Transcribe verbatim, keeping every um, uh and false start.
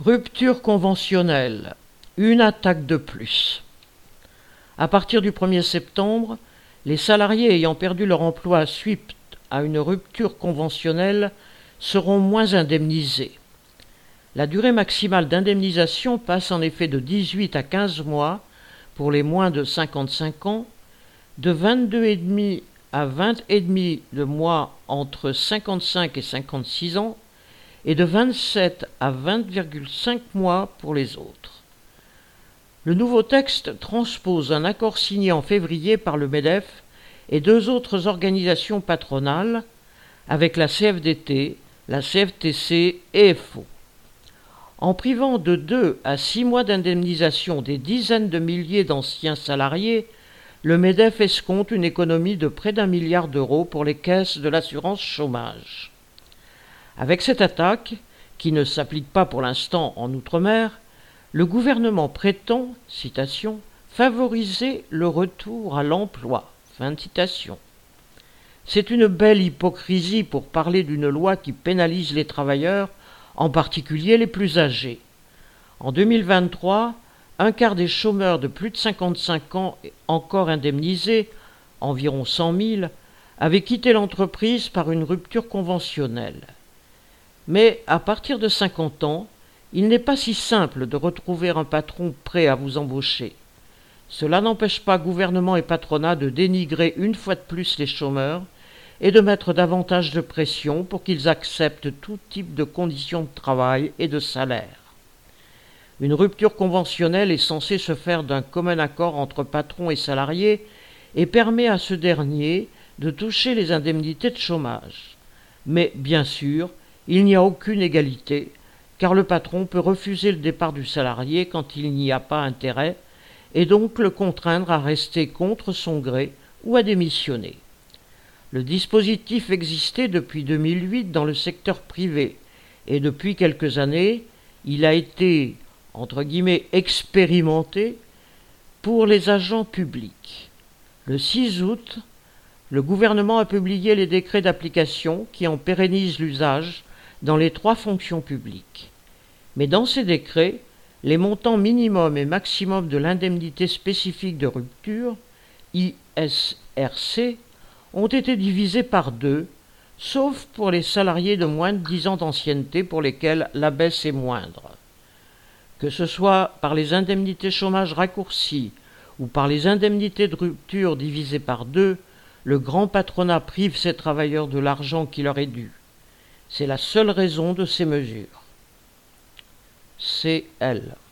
Rupture conventionnelle. Une attaque de plus. À partir du premier septembre, les salariés ayant perdu leur emploi suite à une rupture conventionnelle seront moins indemnisés. La durée maximale d'indemnisation passe en effet de dix-huit à quinze mois pour les moins de cinquante-cinq ans, de vingt-deux virgule cinq à vingt virgule cinq de mois entre cinquante-cinq et cinquante-six ans, et de vingt-sept à vingt virgule cinq mois pour les autres. Le nouveau texte transpose un accord signé en février par le MEDEF et deux autres organisations patronales, avec la C F D T, la C F T C et F O. En privant de deux à six mois d'indemnisation des dizaines de milliers d'anciens salariés, le MEDEF escompte une économie de près d'un milliard d'euros pour les caisses de l'assurance chômage. Avec cette attaque, qui ne s'applique pas pour l'instant en Outre-mer, le gouvernement prétend, citation, favoriser le retour à l'emploi. Fin de citation. C'est une belle hypocrisie pour parler d'une loi qui pénalise les travailleurs, en particulier les plus âgés. En deux mille vingt-trois, un quart des chômeurs de plus de cinquante-cinq ans encore indemnisés, environ cent mille, avaient quitté l'entreprise par une rupture conventionnelle. Mais à partir de cinquante ans, il n'est pas si simple de retrouver un patron prêt à vous embaucher. Cela n'empêche pas gouvernement et patronat de dénigrer une fois de plus les chômeurs et de mettre davantage de pression pour qu'ils acceptent tout type de conditions de travail et de salaire. Une rupture conventionnelle est censée se faire d'un commun accord entre patron et salarié et permet à ce dernier de toucher les indemnités de chômage. Mais bien sûr, il n'y a aucune égalité, car le patron peut refuser le départ du salarié quand il n'y a pas intérêt, et donc le contraindre à rester contre son gré ou à démissionner. Le dispositif existait depuis deux mille huit dans le secteur privé, et depuis quelques années, il a été, entre guillemets, expérimenté pour les agents publics. Le six août, le gouvernement a publié les décrets d'application qui en pérennisent l'usage dans les trois fonctions publiques. Mais dans ces décrets, les montants minimum et maximum de l'indemnité spécifique de rupture, I S R C, ont été divisés par deux, sauf pour les salariés de moins de dix ans d'ancienneté pour lesquels la baisse est moindre. Que ce soit par les indemnités chômage raccourcies ou par les indemnités de rupture divisées par deux, le grand patronat prive ses travailleurs de l'argent qui leur est dû. C'est la seule raison de ces mesures. C L